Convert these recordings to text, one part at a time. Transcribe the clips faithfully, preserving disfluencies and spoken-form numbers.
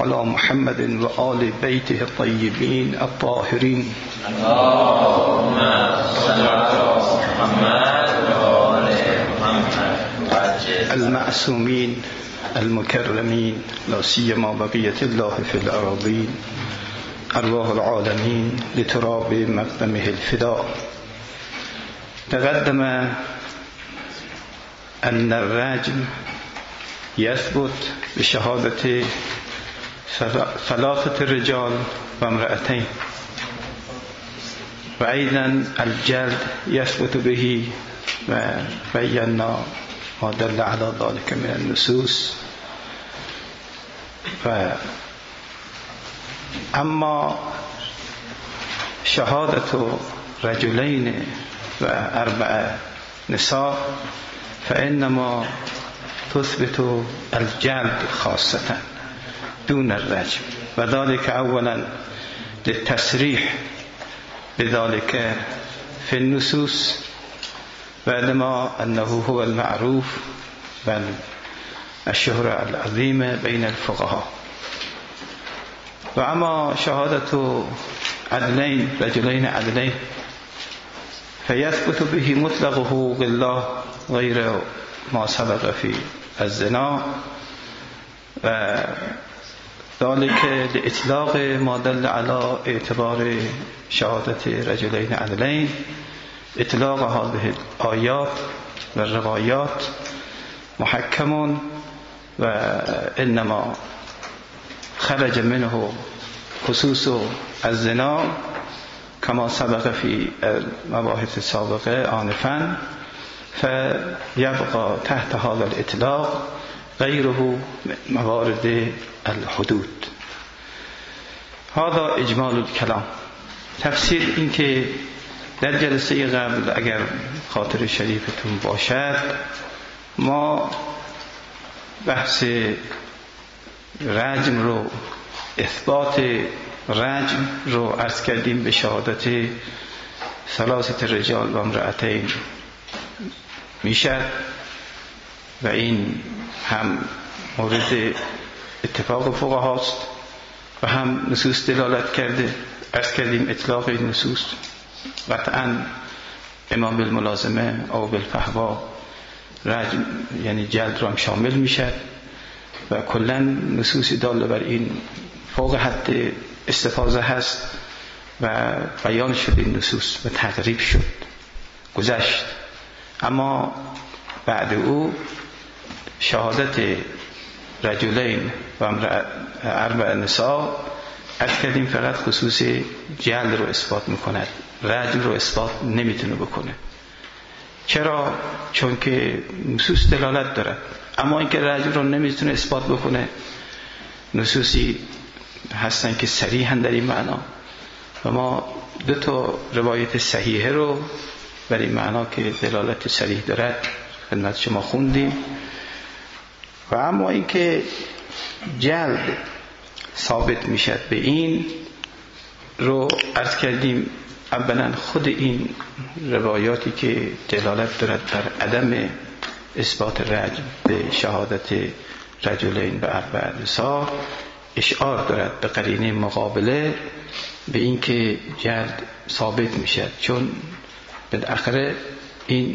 على محمد و آل بیته الطیبین الطاهرین. اللهم صل علی محمد و آل محمد المعصومین المكرمين لا سيما بقية الله في الأراضين أرواح العالمين لتراب مقدمه الفداء. تقدم أن الرجم يثبت بشهادة ثلاثة رجال وامرأتين، وأيضا الجلد يثبت به، وبينا ما دل على ذلك من النصوص. و اما شهادة رجلين و اربع نساء فإنما تثبت الجلد خاصة دون الرجم، وذلك اولا للتصريح بذلك في النصوص، بعدما أنه هو المعروف بل الشهرة العظيمة بين الفقهاء. وأما شهادة عدلين رجلين عدلين فيثبت به مطلقه بالله غير ما سبق في الزنا، وذلك لإطلاق ما دل على اعتبار شهادة رجلين عدلين اطلاق هذه الآيات والروايات محكم، وإنما خرج منه خصوص الزنا كما سبق في المباحث السابقة آنفا، فيبقى تحت هذا الإطلاق غيره موارد الحدود. هذا إجمال الكلام. تفسیر این که در جلسه قبل اگر خاطر شریفتون باشد ما بحث رجم رو، اثبات رجم رو عرض کردیم به شهادت ثلاثه رجال و امرأتین میشد، و این هم مورد اتفاق فقهاست و هم نصوص دلالت کرده. عرض کردیم اطلاق این نصوص قطعا امام بالملازمه او بالفحوا رجم یعنی جلد رو هم شامل میشد، و کلا نصوص داله بر این فوق حد استفاضه هست و بیان شد این نصوص و تقریب شد گذشت. اما بعد او شهادت رجلین و اربع نساء عرض کردیم فقط خصوص جلد رو اثبات میکند، رجم رو اثبات نمیتونه بکنه. چرا؟ چون که نصوص دلالت دارد، اما اینکه رجم رو نمیتونه اثبات بکنه نصوصی هستن که صریحاً در این معنا، و ما دو تا روایت صحیحه رو بر این معنا که دلالت صریح دارد خدمت شما خوندیم. و اما اینکه جلد ثابت میشد به این رو عرض کردیم اولا خود این روایاتی که دلالت دارد بر عدم اثبات رجم به شهادت رجلین و اربع نساء اشعار دارد به قرینه مقابله به این که جلد ثابت میشد، چون بالاخره این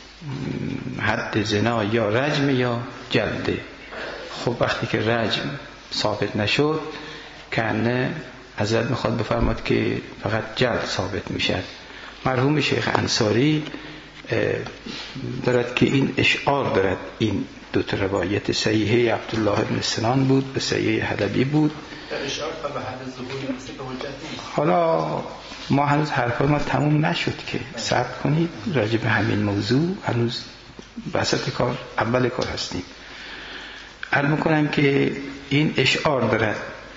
حد زنا یا رجم یا جلده. خب وقتی که رجم ثابت نشد کنه حضرت میخواد بفرماد که فقط جلد ثابت میشد. مرحوم شیخ انصاری دارد که این اشعار دارد، این دو تا روایت صحیحه عبدالله بن سنان بود به صحیحه حلبی بود. اشعار تا به حد ظهور مثل که حجت نیست. حالا ما هنوز حرفای ما تموم نشد که صبر کنید، راجع به همین موضوع هنوز وسط کار اول کار هستیم. عرض میکنم که این اشعار دارد،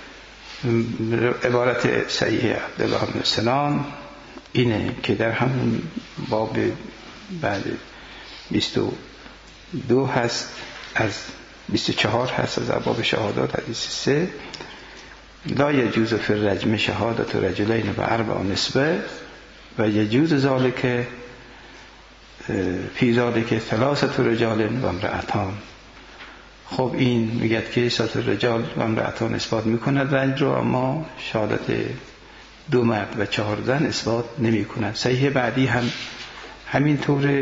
عبارت صحیح عبدالله بن سنان اینه که در همون باب بعد بیست و دو هست از بیست و چهار هست از باب شهادات حدیث سه لا یجوز فی الرجم شهادت رجلین و اربع نسبه و یجوز ذالک فی ذالک ثلاثه رجال و امرأتان. خب این میگه که سات رجال و امرأتان اثبات میکند رنج رو، اما شهادت دو مرد و چهار زن اثبات نمی کند. صحیح بعدی هم همینطور.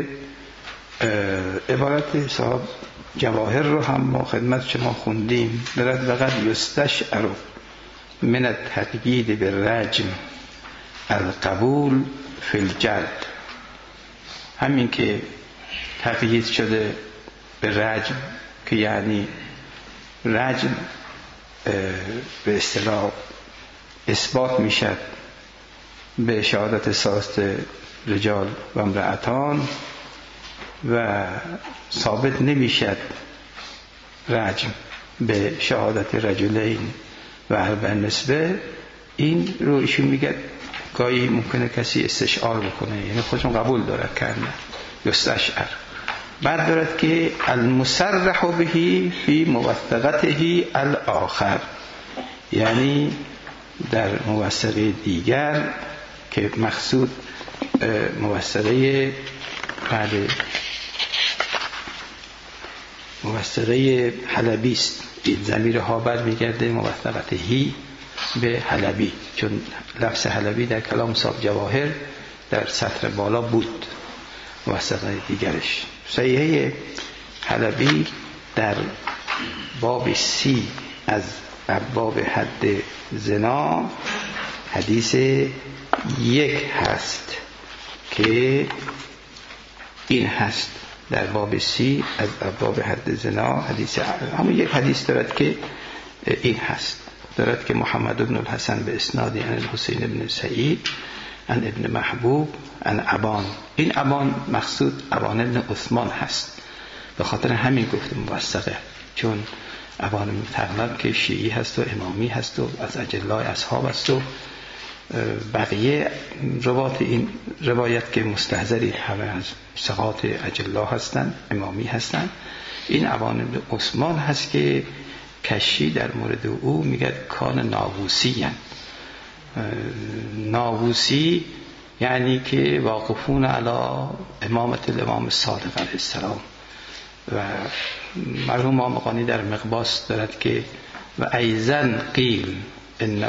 عبارت صاحب جواهر رو هم ما خدمت شما خوندیم. درد وقت یستشعر من التقیید بالرجم القبول فی الجلد. همین که تقیید شده به رجم که یعنی رجم به اصطلاح اثبات میشد به شهادت ساست رجال و امرأتان و ثابت نمیشد رجم به شهادت رجلین و اربع نسبه. این رو ایشون میگه گاهی ممکنه کسی استشعار بکنه، یعنی خودشون قبول داره کنه یستشعر. بعد دارد که المصرح به فی موثقته الاخر، یعنی در موثقه دیگر که مقصود موثقه بعد موثقه حلبی است. این ضمیر ها برمیگرده موثقته هی به حلبی، چون لفظ حلبی در کلام صاحب جواهر در سطر بالا بود موثقه دیگرش. صحیحه حلبی در باب سی از ابواب حد زنا حدیث یک هست که این هست. در باب سی از ابواب حد زنا حدیث همون یک حدیث دارد که این هست. دارد که محمد بن الحسن به اسنادی عن الحسین بن سعید عن ابن محبوب عن ابان. این ابان مقصود ابان ابن عثمان هست، به خاطر همین گفتم موثقه، چون ابان ابن تغلب که شیعی هست و امامی هست و از اجلای اصحاب هست و بقیه روایت این روایت که مستحضری همه از ثقات اجلا هستند، امامی هستند. این ابان ابن عثمان هست که کشی در مورد او میگه کان ناووسی هست. ناووسی یعنی که واقفون علی امامت الامام صادق علیه السلام. و مرحوم مقانی در مقباس دارد که و ایزن قیل انه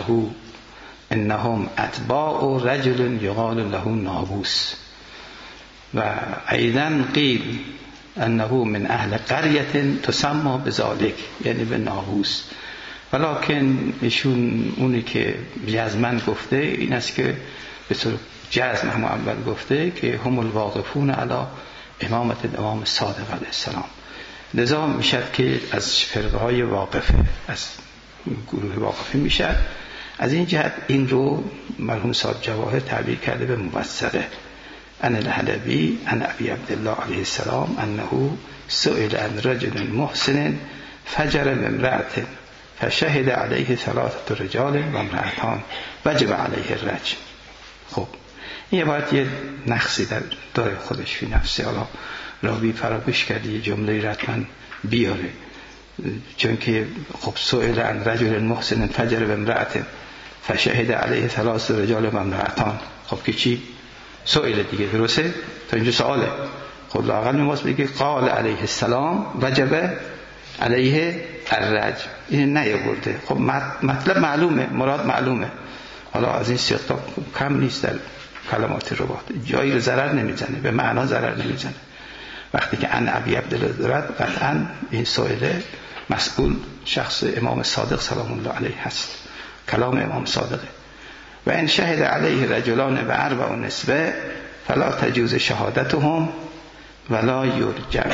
انهم اتباع رجل یقال له نابوس و ایزن قیل انه من اهل قریه تسمى بذلك، یعنی به نابوس. ولیکن ایشون اونی که جزمن گفته این است که به طور جزم هم اول گفته که هم الواقفون علی امامت امام صادق علیه السلام. لذا میشد که از فرقه های واقفه، از گروه واقفه میشد. از این جهت این رو مرحوم صاحب جواهر تعبیر کرده به موثقه. ان الحلبی ان ابی عبدالله علیه السلام انه سئل عن رجل محسن فجر بامرأة فشهد علیه ثلاثه رجال و امرأتان وجب علیه الرجم. خب این باید یه نقصی در داره خودش فی نفسه. حالا راوی فراموش کرده یه جمله رتما بیاره، چون که خب سئل عن رجل محسن فجر بامرأة فشهد علیه ثلاثه رجال و امرأتان. خب که چی؟ سئل دیگه، درسته؟ تا اینجا سواله. خب لااقل می‌واس بگه قال علیه السلام وجب علیه الرجم. این نیاورده. خب مطلب معلومه، مراد معلومه. حالا از این سیاق کم نیست در کلمات روات، جایی رو ضرر نمیزنه، به معنا ضرر نمیزنه. وقتی که ان ابی عبدالله دارد قطعا این سائله مسئول شخص امام صادق سلام الله علیه هست، کلام امام صادقه. و ان شهد علیه رجلان و اربع نسبه فلا تجوز شهادتهم ولا یرجم.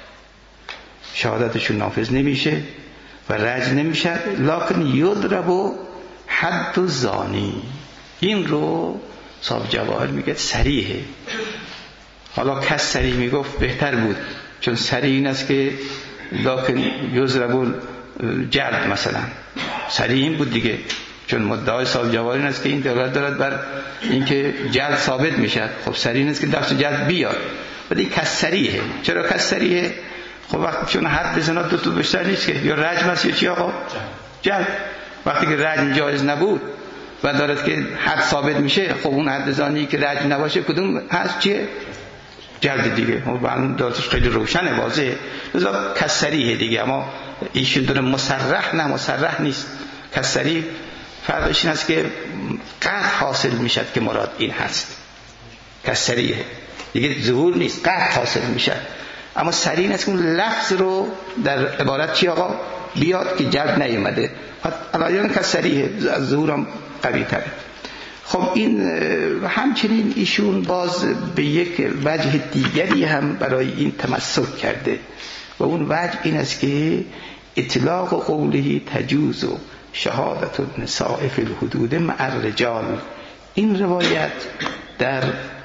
شهادتشون نافذ نمیشه و رجم نمیشه، لکن یضرب حد الزانی. این رو صاحب جواهر میگه صریحه. حالا کس صریح میگفت بهتر بود، چون صریح این است که لکن یضرب جلد مثلا، صریح این بود دیگه، چون مدعای صاحب جواهر این است که این دولت دارد بر اینکه جلد ثابت میشد. خب صریح این است که دست جلد بیاد، ولی کس صریحه. چرا کس صریحه؟ خب وقتی چون حد زنا دو تا بیشتر نیست که، یا رجم است یا چی آقا؟ جلد. وقتی که رجم جایز نبود و دارد که حد ثابت میشه، خب اون حد زانی که رجم نباشه کدوم هست؟ چیه؟ جلد دیگه اون دارتش خیلی روشنه واضحه، لذا کسریه دیگه. اما ایشون داره مصرح، نه مصرح نیست. کسری فرقش این است که قطع حاصل میشد که مراد این هست، کسریه دیگه ظهور نیست، قطع حاصل میشد. اما سری این است که اون لفظ رو در عبارت چی آقا بیاد که جلد نیومده، علایان کسریه، از ظهورم قوی تره. خب این همچنین ایشون باز به یک وجه دیگری هم برای این تمسک کرده و اون وجه این است که اطلاق قوله تجوز و شهادت النساء فی الحدود مع الرجال، این روایت در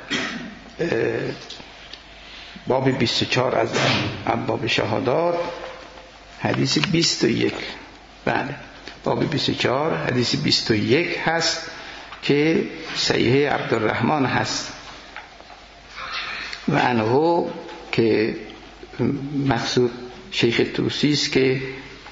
باب بیست و چهار از باب شهادات حدیث بیست و یک، بله باب بیست و چهار حدیث بیست و یک هست که صحیح عبدالرحمن هست و انهو که مقصود شیخ طوسی است که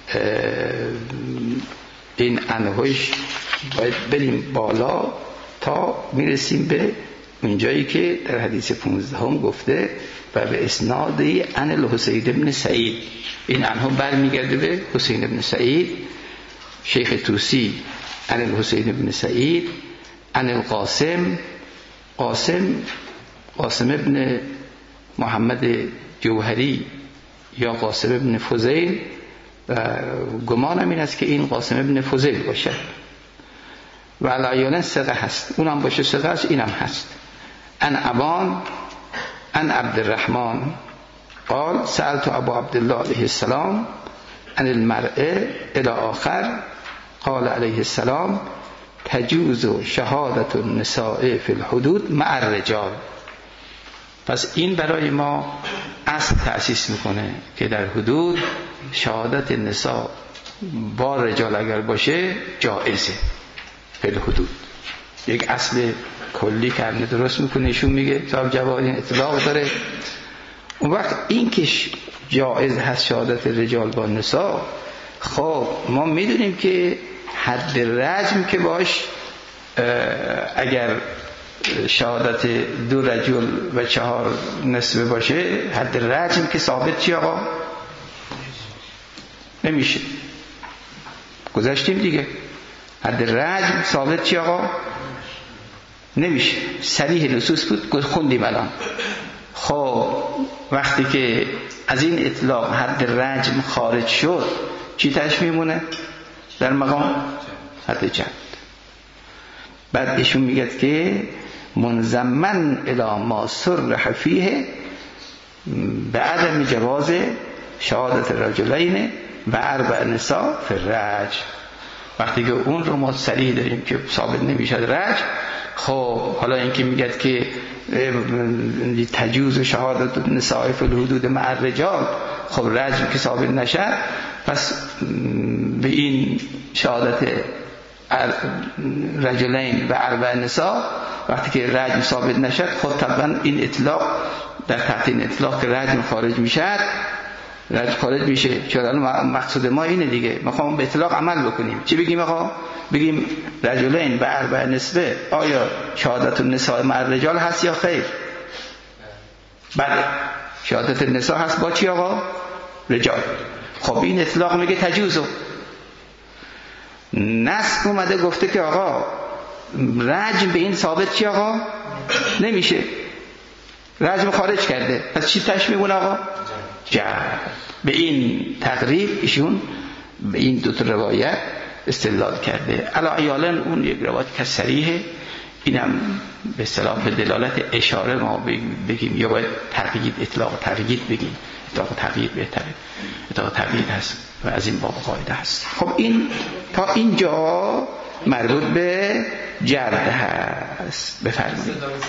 این انهوش باید بریم بالا تا میرسیم به اونجایی که در حدیث پونزده هم گفته و به اسنادی عن الحسین بن سعید، این انهو برمیگرده به حسین بن سعید، شیخ طوسی عن الحسین بن سعید عن القاسم، قاسم قاسم ابن محمد جوهری یا قاسم ابن فضیل، گمانم این است که این قاسم ابن فضیل باشد و علایان ثقه هست، اونم باشه ثقه است، اینم هست. ان ابان ان عبدالرحمن قال سألت ابو عبدالله علیه السلام عن المرأة الى آخر قال علیه السلام تجوز شهادت النساء فی الحدود مع الرجال. پس این برای ما اصل تأسیس میکنه که در حدود شهادت نساء با رجال اگر باشه جایزه فی الحدود، یک اصل کلی کرده درست میکنه. ایشون میگه صاحب جواد این اطلاق داره. اون وقت این که جایز هست شهادت رجال با نساء، خب ما میدونیم که حد رجم که باش اگر شهادت دو رجل و چهار نسبه باشه، حد رجم که ثابت چی آقا نمیشه، گذاشتیم دیگه. حد رجم ثابت چی آقا نمیشه، صریح نصوص بود خوندیم الان. خب وقتی که از این اطلاق حد رجم خارج شد چی تاش میمونه در مقام حد جلد. بعد ایشون میگه که منضمن الی ما صرح فیه به عدم جواز شهادت رجلین و اربع نساء فی الرجم. وقتی که اون رو ما صریح داریم که ثابت نمیشه رجم، خب حالا اینکه میگه که تجوز شهادت النساء فی الحدود مع الرجال، خب رجم که ثابت نشه، پس به این شهادت رجلین و اربع نساء وقتی که رجم ثابت نشد، خب طبعا این اطلاق در تحت این اطلاق که رجم خارج میشه، رجم خارج میشه. چرا مقصود ما اینه دیگه، میخوام به اطلاق عمل بکنیم. چی بگیم آقا؟ بگیم رجلین و اربع نسبه، آیا شهادت النساء مع الرجال هست یا خیر؟ بله شهادت النساء هست با چی آقا؟ رجال. خب این اطلاق میگه تجوزو. نص اومده گفته که آقا رجم به این ثابت چی آقا نمیشه، رجم خارج کرده، پس چی تش میمونه آقا؟ جلد. به این تقریب ایشون به این دو تا روایت استدلال کرده. علا ایالن اون یک روایت که صریحه، اینم به اصطلاح به دلالت اشاره ما بگیم، یا باید تقیید اطلاق تقیید بگیم. اطلاق تقیید بهتره، اطلاق تقیید هست و از این باب قاعده هست. خب این تا اینجا مربوط به جرد هست. بفرمایید.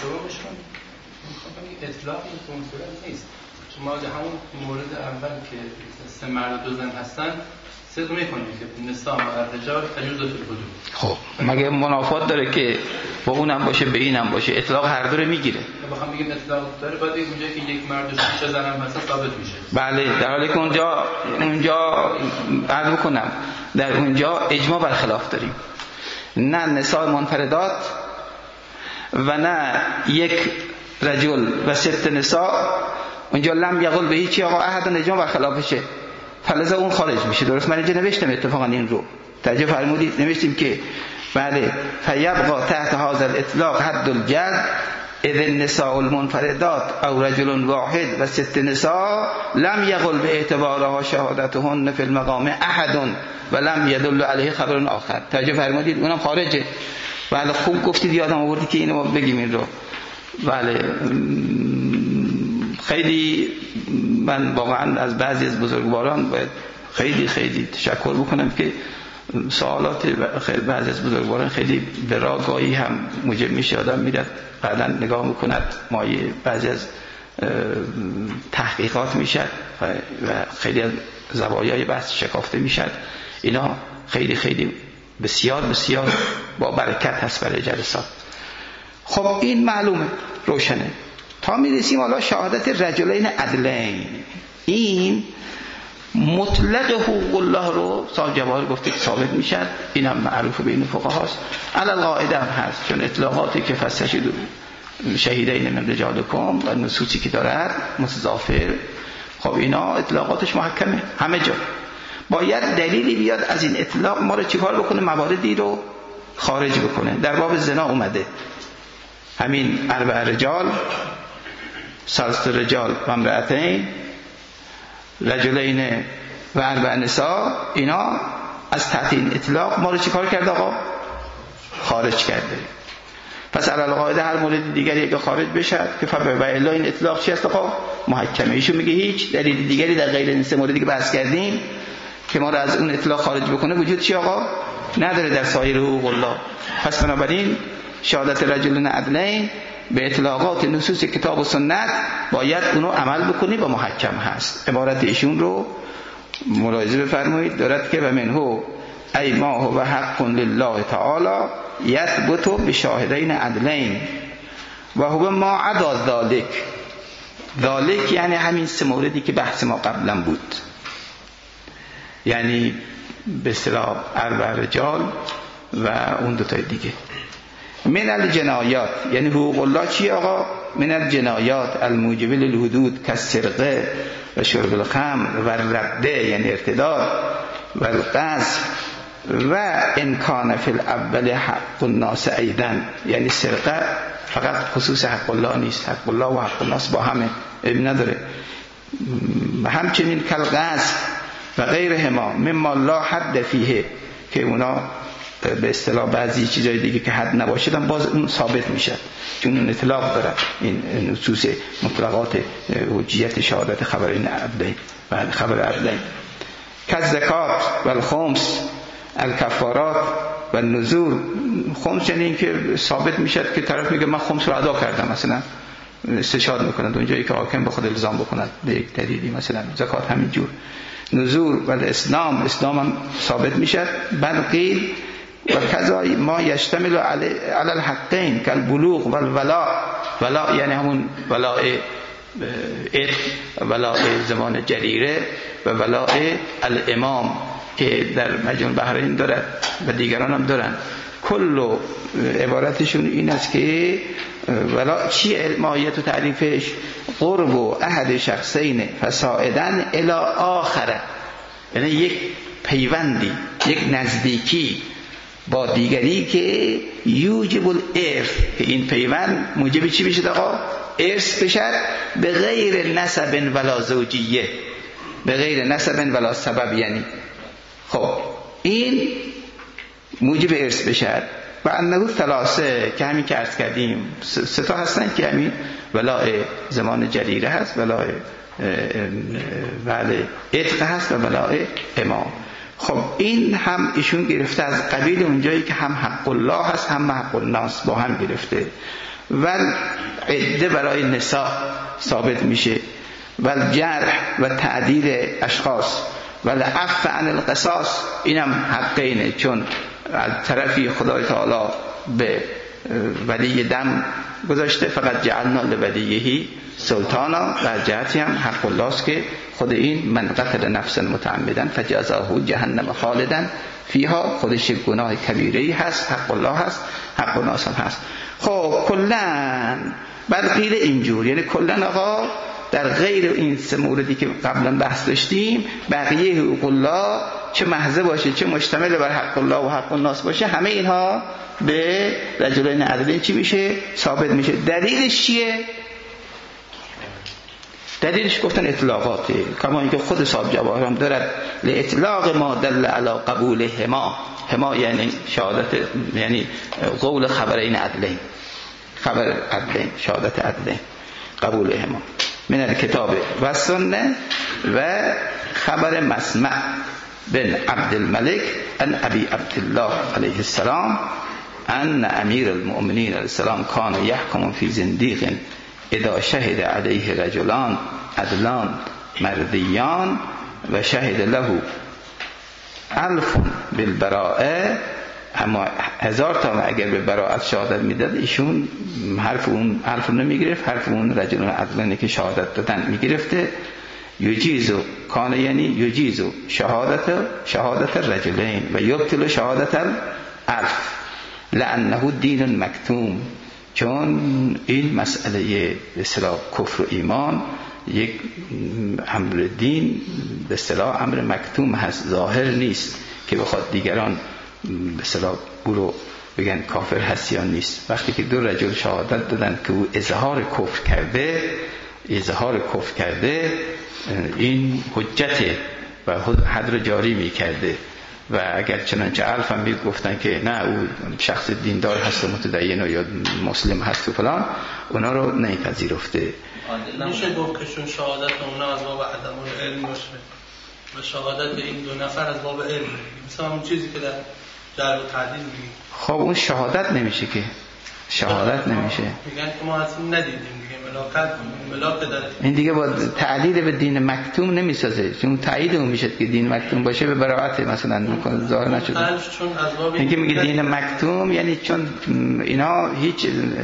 اطلاق این صورت نیست. شما در همون مورد اول که سه مرد دو زن هستن صدق میکنید که نساء و رجال تجوز فی الحدود. خب مگه منافات داره که با اونم باشه به اینم باشه؟ اطلاق هر دو رو میگیره. بخوام بگیم اطلاق داره، باید بگیم اونجا که یک مرد و شش زن هم هست ثابت میشه. بله، در حالی که اونجا اونجا عرض میکنم در اونجا اجماع بر خلاف داریم. نه نساء منفردات و نه یک رجل و ست نساء، اونجا لم یقل به هیچی آقا احد نجم و خلافشه، فلذا اون خارج میشه. درست؟ من اینجا نوشتم اتفاقا این رو ترجمه فرمودید، نوشتیم که بله فیبقى تحت هذا الاطلاق حد الجد اذ النساء المنفردات او رجل واحد و ست نساء لم یقل به اعتبارها شهادتهن فی المقام احد و لم یدل علیه خبر آخر. ترجمه فرمودید اونم خارجه. بله خوب گفتید، یادم آوردی که اینو بگیم این رو. بله خیلی من واقعا از بعضی از بزرگواران باید خیلی خیلی تشکر بکنم که سوالات خیلی بعضی از بزرگواران خیلی به راگاهی هم موجب میشه آدم میره بعدا نگاه میکند مایه بعضی از تحقیقات میشد و خیلی از زوایای بحث شکافته میشد. اینا خیلی خیلی بسیار بسیار با برکت هست برای جلسات. خب این معلومه، روشنه. تا میرسیم حالا شهادت رجلین عدلین. این مطلق حقوق الله رو صاحب جواهر گفته که ثابت میشد، این هم معروف بین فقها هست، علی القاعده هم هست، چون اطلاقاتی که فستشهدوا شهیدین من رجالکم و نصوصی که دارد متضافر، خب اینا اطلاقاتش محکمه همه جا. باید دلیلی بیاد از این اطلاق ما رو چیکار بکنه، مواردی رو خارج بکنه. در باب زنا اومده همین اربع رجال، ثلاثه رجال و امرأتین، رجلین و اربع نساء، اینا از تحت این اطلاق ما رو چیکار کرده آقا؟ خارج کرده. پس علی القاعده هر مورد دیگری اگه خارج بشد که فبا الا این اطلاق چی است آقا؟ محکمه. ایشون میگه هیچ دلیل دیگری در غیر این سه موردی که بحث کردیم که ما رو از اون اطلاق خارج بکنه وجود چی آقا؟ نداره در سایر حقوق الله. پس بنابراین شهادت رجلین عدلین به اطلاقات نصوص کتاب و سنت باید اونو عمل بکنی و محکم هست. عبارت ایشون رو ملاحظه بفرمایید، دارد که و منه ای ما هو حق لله تعالی یثبت بشاهدین عدلین و هو ما عدا ذالک. ذالک یعنی همین سه موردی که بحث ما قبلا بود، یعنی به اصطلاح اربع رجال و اون دو تا دیگه. من الجنایات یعنی حقوق الله چی آقا؟ من الجنایات الموجبه للحدود کالسرقه و شرب الخمر و الرده یعنی ارتداد و القذف و امکان فی الاول حق الناس ایضا، یعنی سرقه فقط خصوص حق الله نیست، حق الله و حق الناس با همه ابن نداره. همچنین کالقذف و غیرهما مما لا حد فیه که اونا به اصطلاح بعضی چیزای دیگه که حد نباشدن باز اون ثابت میشه چون اون اطلاق داره. این نصوص مطلقات حجیت شهادت خبرین عبدین و خبر عبدین که زکات و الخمس الکفارات و النذور. خمس یعنی این که ثابت میشه که طرف میگه من خمس رو ادا کردم، مثلا استشهاد میکنند اونجایی که حاکم به خود الزام بکند به یک دلیلی، مثلا زکات همین جور. نذور و اسلام، اسلام هم ثابت میشه. بل قیل و کذا ما یشتمل علی الحقین کالبلوغ و الولاء. ولاء یعنی همون ولاء عتق، ولاء زمان جریره و ولاء الامام که در مجموع بحرین دارد و دیگران هم دارن. کل عبارتشون این است که ولا چی ماهیت و تعریفش؟ قرب و احد شخصین فسائدن الی آخره، یعنی یک پیوندی، یک نزدیکی با دیگری که یوجب الارث، که این پیوند موجب چی بشه آقا؟ ارث بشه به غیر نسب ولا زوجیه، به غیر نسب ولا سبب. یعنی خب این موجب ارث بشه. و انه ثلاثه که همین که عرض کردیم سه تا هستن که همین ولاء زمان جریره هست، ولاء ولی عتق هست و ولاء امام. خب این هم ایشون گرفته از قبیل اونجایی که هم حق الله هست هم حق الناس با هم گرفته. و عده برای نساء ثابت میشه و جرح و تعدیل اشخاص و العفو عن القصاص، اینم حقینه چون از طرفی خدای تعالی به ولی دم گذاشته فقط جعلنا لولیه سلطانا، و جهتی هم حق الله است که خود این من قتل نفسا متعمدا فجزاؤه جهنم خالدا فیها، خودش گناه کبیره هست، حق الله هست، حق الناس هم هست. خب کلا بعد قیل اینجور، یعنی کلا آقا در غیر این سه موردی که قبلا بحث داشتیم بقیه حقوق الله چه محضه باشه چه مشتمل بر حق الله و حق الناس باشه همه اینها به رجلین عدلین چی میشه؟ ثابت میشه. دلیلش چیه؟ دلیلش گفتن اطلاقاته، کما اینکه خود صاحب جواهر هم دارد لاطلاق ما دل علی قبول هما. هما یعنی شهادت، یعنی قول خبرین عدلین، خبر عدلین، شهادت عدلین، قبول هما من الکتاب و سنه و خبر مسمع بن عبد الملک ان ابی عبدالله علیه السلام ان امیر المؤمنین علیه السلام کان یحکم فی زندیق اذا شهد علیه رجلان عدلان مردیان و شهد له الف بالبراءه، اما هزار تا اگر به براءت شهادت میداد ایشون حرف اون حرف نمیگرفت، حرف اون رجلان عدلانی که شهادت دادن میگرفته. یجیزو کان یعنی یجیزو شهادت شهادت الرجلین و یبطل شهادت الالف لانه دین مکتوم، چون این مسئله به اصطلاح کفر و ایمان یک امر دین به اصطلاح امر مکتوم هست، ظاهر نیست که بخواد دیگران به اصطلاح او رو بگن کافر هست یا نیست. وقتی که دو رجل شهادت دادن که او اظهار کفر کرده اظهار کفر کرده این حجته و حد رو جاری می کرده و اگر چنانچه الف هم گفتن که نه او شخص دیندار هست و متدین یا مسلم هست و فلان، اونا رو نمیپذیرفته. میشه گفت که چون شهادت اونا از باب عدم العلم باشه و شهادت این دو نفر از باب علم، مثلا اون چیزی که در جعل و تعدیل میگیم. خب اون شهادت نمیشه که، شهادت نمیشه. میگن که ما اصلا ندیدیم دیگه، ملاقات ملاقات داره. این دیگه با تعدیل به دین مکتوم نمیسازه، چون تعیید اون میشه که دین مکتوم باشه به براءت مثلا ظاهر نشده. چون از باب اینکه میگه دین مکتوم یعنی چون اینا هیچ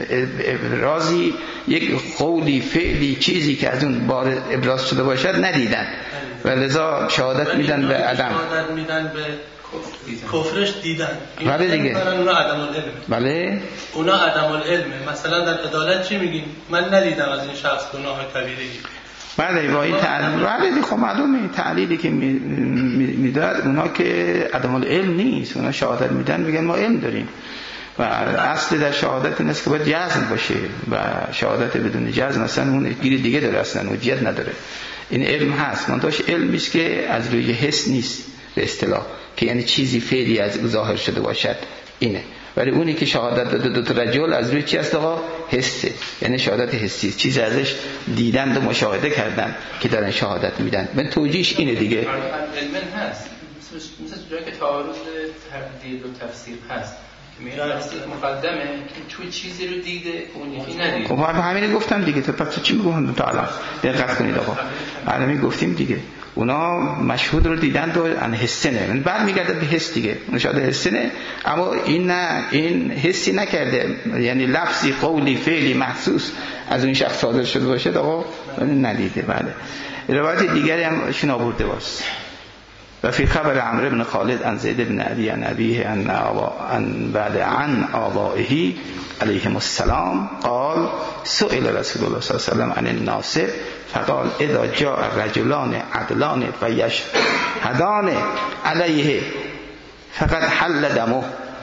ابرازی یک قولی فعلی چیزی که از اون بار ابراز شده باشد ندیدن و لذا شهادت میدن به عدم، شهادت میدن به کفرش دیدن. بله دیگه، اونا عدم العلم، بله اونا عدم العلم. مثلا در عدالت چی میگیم؟ من ندیدم از این شخص گناه کبیره. بله با این تعلیل، بله خب معلومه این تعلیلی که میداد اونا که عدم العلم نیست، اونا شهادت میدن میگن ما علم داریم و اصل در شهادت این است که باید جزم باشه و شهادت بدون جزم مثلا اون گیر دیگه داره، اصلا حجیت نداره. این علم هست، منتهاش علمی است که از روی حس نیست به اصطلاح، که یعنی چیزی فعلی از او ظاهر شده باشد اینه. ولی اونی که شهادت داده دو تا رجل از روی چی است آقا؟ حسه، یعنی شهادت حسی، چیزی ازش دیدن و مشاهده کردن که دارن شهادت میدن. من توجیهش اینه دیگه. علم هست، مثل جایی که تعارض تردید و تفسیر هست میگن مقدمه که توی چیزی رو دیده اون یکی ندیده. خب همین گفتم دیگه، تو پس چی میگم تا الان دقت کنید آقا، الان گفتیم دیگه اونا مشهود رو دیدن و ان حسنه، من بعد میگرده به حس دیگه، نشاده حسنه، اما این نه، این حسی نکرده، یعنی لفظی قولی فعلی محسوس از اون شخص صادر شده باشه آقا ندیده. بله روایت دیگری هم شون آورده واس و فی خبر عمرو بن خالد عن زید بن علی عن ابیه عن عن بعد عن آبائه علیهم السلام قال سئل رسول الله صلی الله علیه و سلم عن الناصب فقال اذا جاء الرجلان عدلان فيشهدان علیه فقد حل دمه.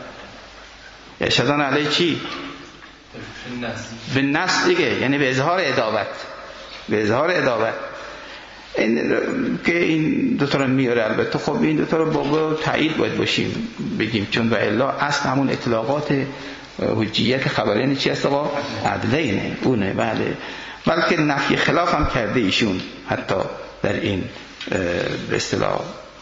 یشهدان علیه چی؟ به نص دیگه، یعنی به اظهار عداوت، به اظهار عداوت. این که این دو تا رو میاره، البته خب این دو تا رو با تایید باید باشیم بگیم، چون و الا اصل همون اطلاقات حجیت خبرین چی است آقا؟ عدلینه اونه. بله بلکه نفی خلاف هم کرده ایشون حتی در این به اصطلاح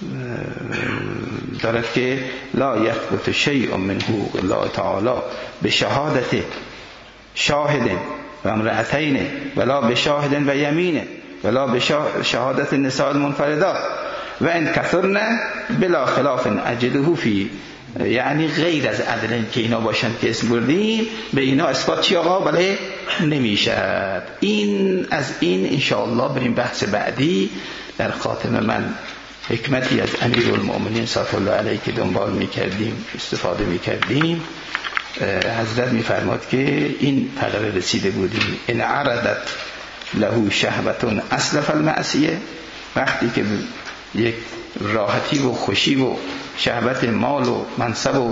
دارد که لا یثبت شیء من حقوق الله تعالی به شهادت شاهد و امرأتین ولا به شاهد و یمین ولا به شهادت النساء المنفردات و ان کثرن بلا خلاف اجده فی، یعنی غیر از عدلین که اینا باشن که اسم بردیم به اینا اثبات چی آقا؟ بله نمیشد. این از این انشاءالله بریم بحث بعدی در خاتمه. من حکمتی از امیرالمؤمنین صلی الله علیه که دنبال میکردیم استفاده میکردیم حضرت میفرماد که این طلبه رسیده بودی ان عرضت له شهوتون اسلف المعصیه، وقتی که یک راحتی و خوشی و شهوت مال و منصب و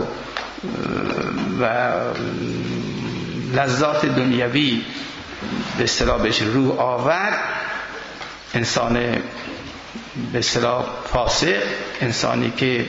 و لذات دنیوی به اصطلاح بهش رو آورد، انسان به اصطلاح فاسق، انسانی که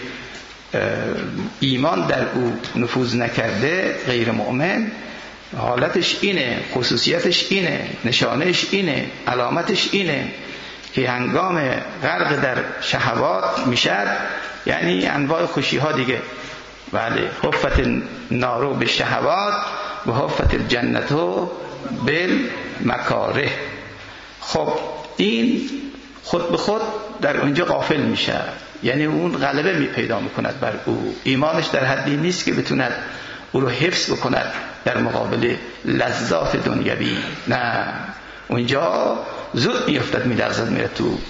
ایمان در او نفوذ نکرده، غیر مؤمن، حالتش اینه، خصوصیتش اینه، نشانش اینه، علامتش اینه که هنگام غرق در شهوات میشد، یعنی انواع خوشی ها دیگه. بله، حفت نارو به شهوات و حفت الجنتو بالمکاره. خب این خود به خود در اونجا غافل میشه، یعنی اون غلبه می پیدا میکند بر او، ایمانش در حدی نیست که بتوند او رو حفظ بکند در مقابل لذات دنیوی، نه، اونجا زود میافتد، میلرزد، میره تو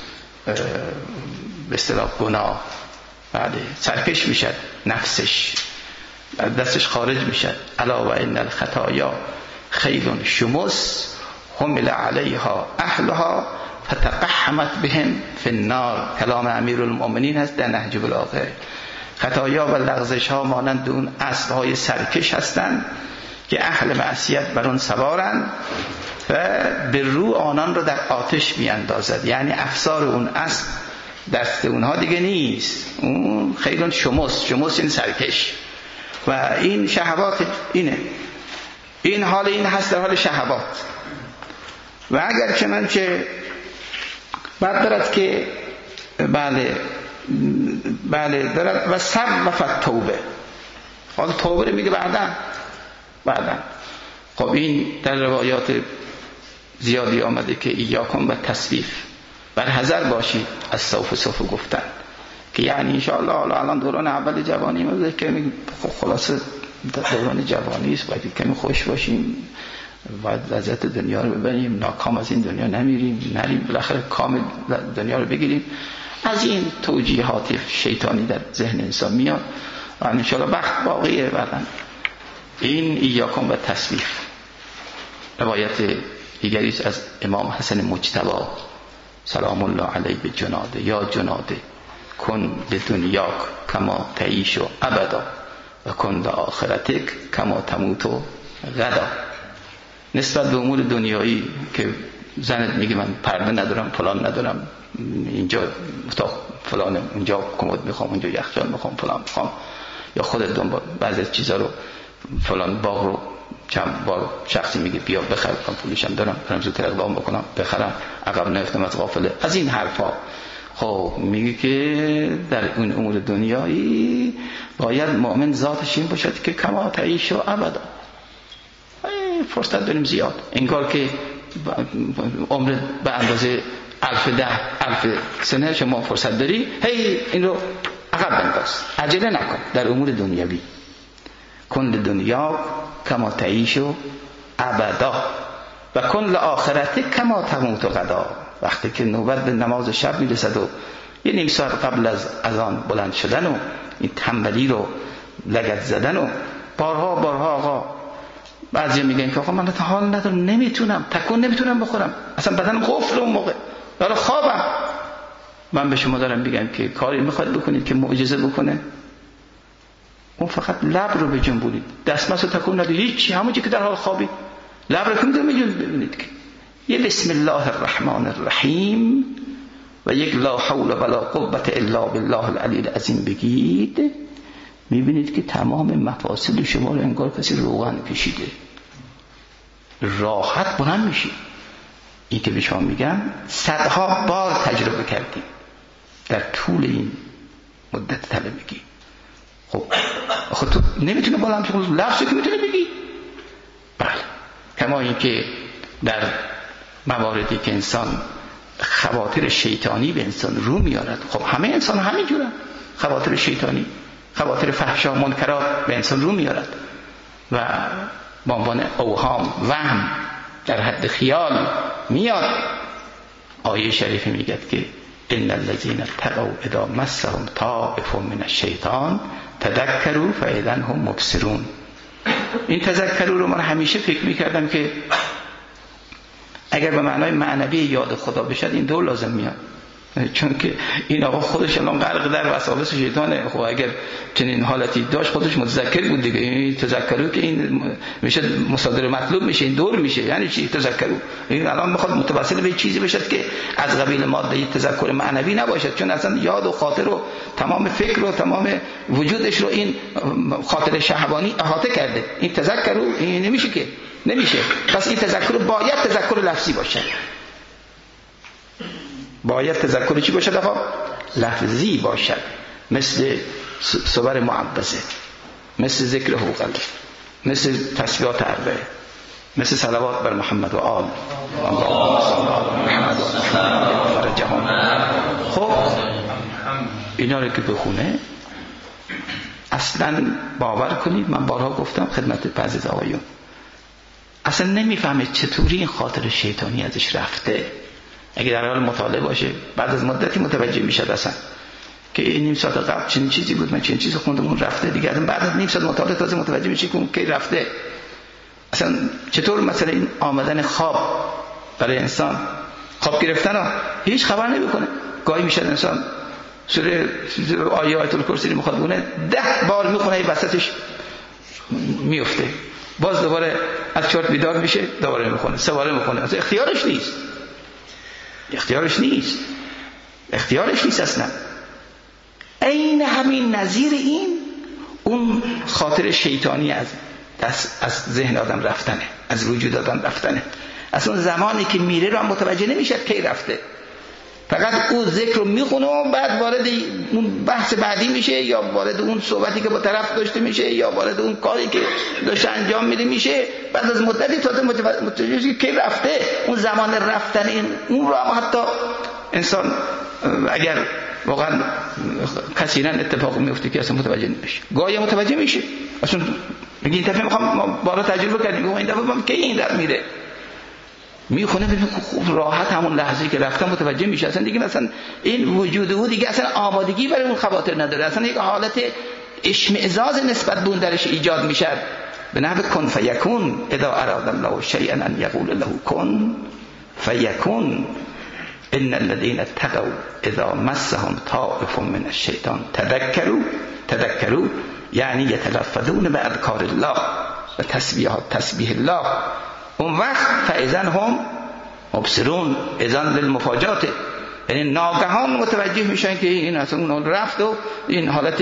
به اصطلاح گناه. بله، سرکش میشد، نفسش دستش خارج میشد. الا و ان الخطایا خیل شمس حمل علیها اهلها فتقحمت بهم فی النار. کلام امیرالمؤمنین هست در نهج البلاغه. خطایا و لغزش ها مانند اون اسبهای سرکش هستند که اهل معصیت بر اون سوارند و به رو آنان رو در آتش میاندازد، یعنی افسار اون اسب دست اونها دیگه نیست، اون خیلی شمس، شمس این سرکش. و این شهوات اینه، این حال این هست در حال شهوات. و اگر چنانچه بعد دارد که بله بله دارد و سر و فت توبه، حالا توبه رو میگه بعدن بعدن خب این در روایات زیادی آمده که ایاکم و تصویف، بر حذر باشید از صوف صوف گفتن، که یعنی انشاءالله الان دوران اول جوانی ما که خلاص دوران جوانی است، باید کمی خوش باشیم، باید لذت دنیا رو ببریم، ناکام از این دنیا نمیریم، نریم بالاخره کام دنیا رو بگیریم. از این توجیهات شیطانی در ذهن انسان میاد و انشاءالله وقت باقیه. بعدن این ایاکم و تصویف. روایت دیگری است از امام حسن مجتبی سلام الله علیه به جناده، یا جناده کن لدنیاک کما تعیش و ابدا و کن لآخرتک کما تموت و غدا. نسبت به امور دنیایی که زنت میگه من پرده ندارم، فلان ندارم، اینجا اتاق فلان، اونجا کمد میخوام، اونجا یخچال میخوام، فلان میخوام، یا خودت دنبال بعضی چیزا رو، فلان باغ رو چند بار شخصی میگه بیا بخر، من پولشم دارم، برم زودتر اقدام بکنم بخرم، عقب نیفتم از غافله، از این حرفا. خب میگه که در اون امور دنیایی باید مؤمن ذاتش این باشد که کما تعیش و ابدا. فرصت داریم زیاد، انگار که عمر به اندازه الف ده الف سنه شما فرصت داری، هی این رو عقب بنداز، عجله نکن در امور دنیوی. کن دنیا کما تعیش و ابدا و کن لآخرت کما تموت و غدا. وقتی که نوبت به نماز شب میرسد و یه نیم ساعت قبل از اذان بلند شدن و این تنبلی رو لگد زدن و بارها بارها آقا بعضی میگن که آقا من تا حال ندارم، نمیتونم تکون نمیتونم بخورم، اصلا بدنم قفل اون موقع برای خوابم. من به شما دارم میگم که کاری میخواد بکنید که معجزه بکنه، اون فقط لب رو بجنبونید، دستمزد رو تکون ندید، هیچی، همونجوری که در حال خوابید لب رو کنید میجنبونید، ببینید که یه بسم الله الرحمن الرحیم و یک لا حول ولا قوة الا بالله العلی العظیم بگید، میبینید که تمام مفاصل شما رو انگار کسی روغن کشیده، راحت بلند میشید. این که به شما میگم صدها بار تجربه کردیم در طول این مدت طلبگی. خب خب تو نمیتونه بلند شد، لفظی که میتونه بگی. بله، کما این که در مواردی که انسان خواطر شیطانی به انسان رو میارد، خب همه انسان همین جورن، خواطر شیطانی، خواطر فحشا منکرات به انسان رو میارد و به عنوان اوهام، وهم، در حد خیال میاد. آیه شریفه میگه که ان الذين اتقوا اذا مسهم طائف من الشیطان تذکروا فاذا هم مبصرون. این تذکرو رو من همیشه فکر میکردم که اگر به معنای معنوی یاد خدا بشد این دور لازم میاد، چون که این آقا خودش الان غرق در وساوس شیطانه. خب اگر چنین حالتی داشت خودش متذکر بود دیگه. این تذکرو که این میشه مصادره مطلوب میشه، این دور میشه. یعنی چی تذکرو؟ این الان میخواد متوسل به چیزی بشد که از قبیل ماده تذکر معنوی نباشد، چون اصلا یاد و خاطر و تمام فکر و تمام وجودش رو این خاطر شهوانی احاطه کرده. این تذکرو این نمیشه که نمیشه. پس این تذکر باید تذکر لفظی باشه. باید تذکر چی باشد آقا؟ لفظی باشد، مثل صور معبزه، مثل ذکر حوقل، مثل تسبیحات اربعه، مثل صلوات بر محمد و آل اللهم صل علی محمد و آل جهان. خب اینا رو که بخونه اصلا باور کنید، من بارها گفتم خدمت بعضی از آقایون، اصلا نمیفهمه چطوری این خاطر شیطانی ازش رفته. اگه در حال مطالعه باشه بعد از مدتی متوجه میشه اصلا که این نیم ساعت قبل چنین چیزی بود، من چنین چیزی خوندم اون رفته دیگه. اصلا بعد از نیم ساعت مطالعه تازه متوجه میشه که اون کی رفته. اصلا چطور مثلا این آمدن خواب برای انسان، خواب گرفتن ها هیچ خبر نمیکنه. گاهی میشه انسان سوره آیات الکرسی رو میخواد بونه ده بار میخونه وسطش میفته، باز دوباره از چرت بیدار میشه دوباره میخونه، سه بار میخونه. اصلا اختیارش نیست، اختیارش نیست اختیارش نیست اصلا. این همین نظیر این اون خاطر شیطانی از دست از ذهن آدم رفتنه، از وجود آدم رفتنه. اصلا زمانی که میره رو هم متوجه نمیشه کی رفته، فقط اون ذکر رو میخونه و بعد وارد اون بحث بعدی میشه، یا وارد اون صحبتی که با طرف داشته میشه، یا وارد اون کاری که داشته انجام میده میشه. بعد از مدتی تازه متوجه میشه که رفته. اون زمان رفتن این اون رو هم حتی انسان اگر واقعا کثیرا اتفاق میفته که اصلا متوجه نمیشه، گاهی متوجه میشه. اصلا میگه این دفعه میخوام ما بالا تجربه کردیم، این دفعه من کی این در میره میخونه ببین خوب راحت همون لحظه که رفتم متوجه میشه. اصلا دیگه مثلا این وجود او دیگه اصلا آمادگی برای اون خواطر نداره، اصلا یک حالت اشمئزاز نسبت به اون درش ایجاد میشه. به نحو کن فیکون، اذا اراد الله شیئا ان یقول له کن فیکون. ان الذين اتقوا اذا مسهم طائف من الشیطان تذکروا تذکروا یعنی یتلفظون باذکار الله و تسبیحات تسبیح الله. اون وقت فاذا هم مبصرون، اذن للمفاجات، یعنی ناگهان متوجه میشن که این اصلا اون رفت و این حالت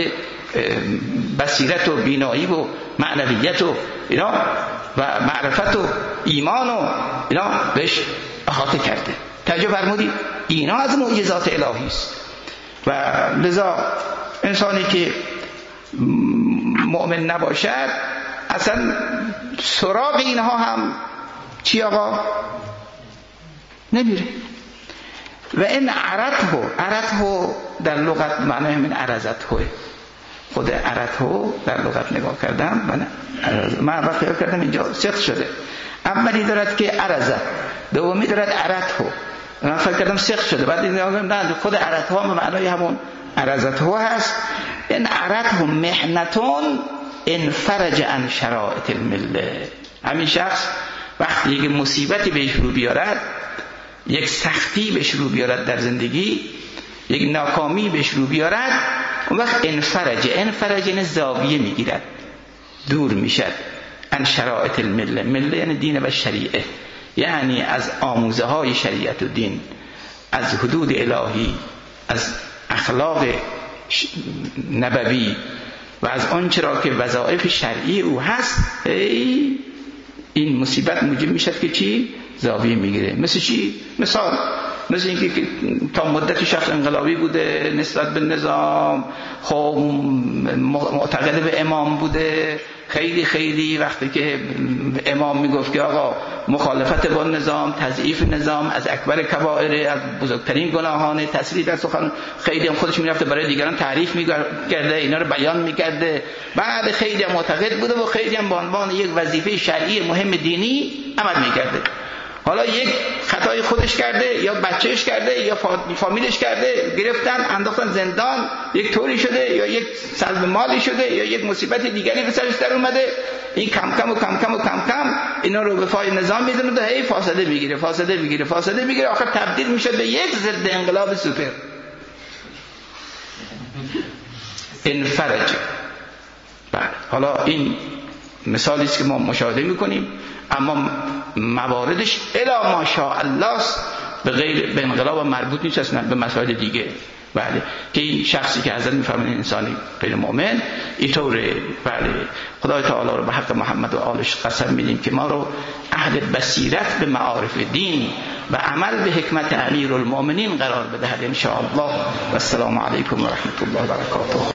بصیرت و بینایی و معنویت و اینا و معرفت و ایمان و اینا بهش احاطه کرده. توجه فرمودید اینا از معجزات الهی است. و لذا انسانی که مؤمن نباشد اصلا سراغ اینها هم چی آقا نمیره. و این عرضه عرضه در لغت معنی همین عرضته، خود عرضه در لغت نگاه کردم من من وقت خیال کردم اینجا سخت شده. اولی دارد که عرضه، دومی دارد عرضه، من فکر کردم سخت شده. بعد دیدم نه خود عرضه به معنای همون عرضته هست. این عرضه محنتون انفرج عن شرائط المله. همین شخص وقتی یک مصیبتی بهش رو بیارد، یک سختی بهش رو بیارد در زندگی، یک ناکامی بهش رو بیارد، اون وقت انفرج انفرج یعنی زاویه میگیرد، دور میشد عن شرائط المله. مله یعنی دین و شریعه، یعنی از آموزه های شریعت و دین، از حدود الهی، از اخلاق نبوی و از آنچه را که وظایف شرعی او هست. این مصیبت موجب میشد که چی؟ زاویه میگیره. مثل چی؟ مثال مثل اینکه که تا مدت شخص انقلابی بوده نسبت به نظام، خب معتقد به امام بوده، خیلی خیلی وقتی که امام میگفت که آقا مخالفت با نظام، تضعیف نظام از اکبر کبائر، از بزرگترین گناهان، تسریع در سخن، خیلی هم خودش میرفته برای دیگران تعریف میکرده، اینا رو بیان میکرده. بعد خیلی هم معتقد بوده و خیلی هم به عنوان یک وظیفه شرعی مهم دینی عمل میکرده. حالا یک خطای خودش کرده یا بچهش کرده یا فامیلش کرده، گرفتن انداختن زندان، یک طوری شده یا یک سلب مالی شده یا یک مصیبت دیگری به سرش در اومده. این کم کم و کم کم و کم کم اینا رو به پای نظام میدونه و هی فاصله میگیره فاصله میگیره فاصله میگیره آخر تبدیل میشه به یک ضد انقلاب سوپر. انفرج. بله حالا این مثالی است که ما مشاهده میکنیم، اما مواردش الی ماشاء الله است، به غیر به انقلاب مربوط نیست اصلا، به مسائل دیگه. بله که این شخصی که حضرت میفرمایند انسانی غیر مؤمن اینطوره. بله خدای تعالی رو به حق محمد و آلش قسم میدیم که ما رو اهل بصیرت به معارف دین و عمل به حکمت امیرالمؤمنین قرار بدهد ان شاء الله. و السلام علیکم و رحمت الله و برکاته.